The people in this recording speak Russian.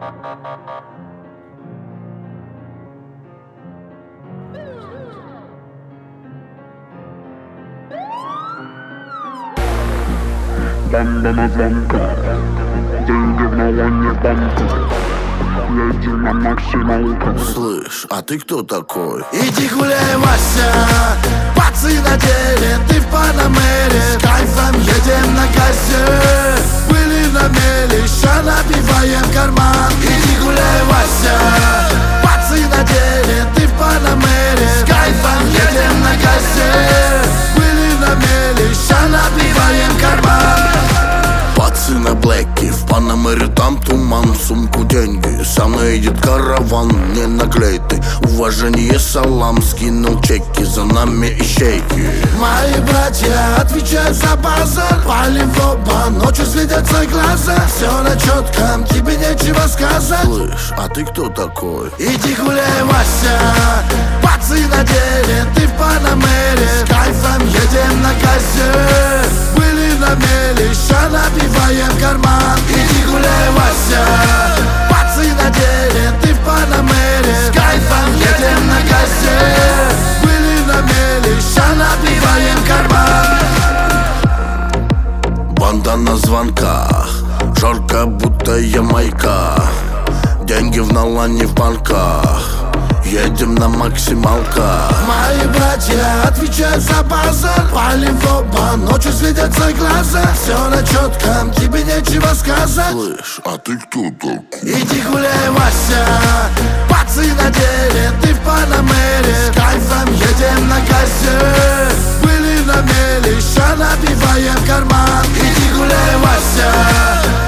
Банда на звонках, деньги в налоне банка. Едем на максималках. Слышь, а ты кто такой? Иди гуляй, Вася, пацы на деле, ты в Панамере. С кайфом едем на газе, были на мели, ща набиваем карман. Иди гуляй, Вася, пацы на деле, ты в Панамере. С кайфом едем на газе, были на мели, ща набиваем карман. Пацы на блэке, в Панамере там туман. В сумку деньги, со мной едет караван. Не наклей ты, уважение салам. Скинул чеки, за нами ищейки. Мои братья отвечают за базар. Палим в оба, ночью светятся глаза. Все на четком, тебе нечего сказать. Слышь, а ты кто такой? Иди гуляй, Вася, пацы на деле, ты в Панамере. С кайфом едем на газе, были на мели, ща набиваем карман. Иди гуляй, Вася, пацы на деле, ты в Панамере. С кайфом едем на газе, были на мели, ща набиваем карман. Банда на звонках, жарко будто Ямайка. Деньги в налоне в банках, едем на максималках. Мои братья отвечают за базар. Палим в оба, ночью светятся глаза. Все на четком, тебе нечего сказать. Слышь, а ты кто такой? Иди гуляй, Вася, пацы на деле, ты в Панамере. С кайфом едем на газе, были на мели, ща набиваем карман. Иди гуляй, Вася,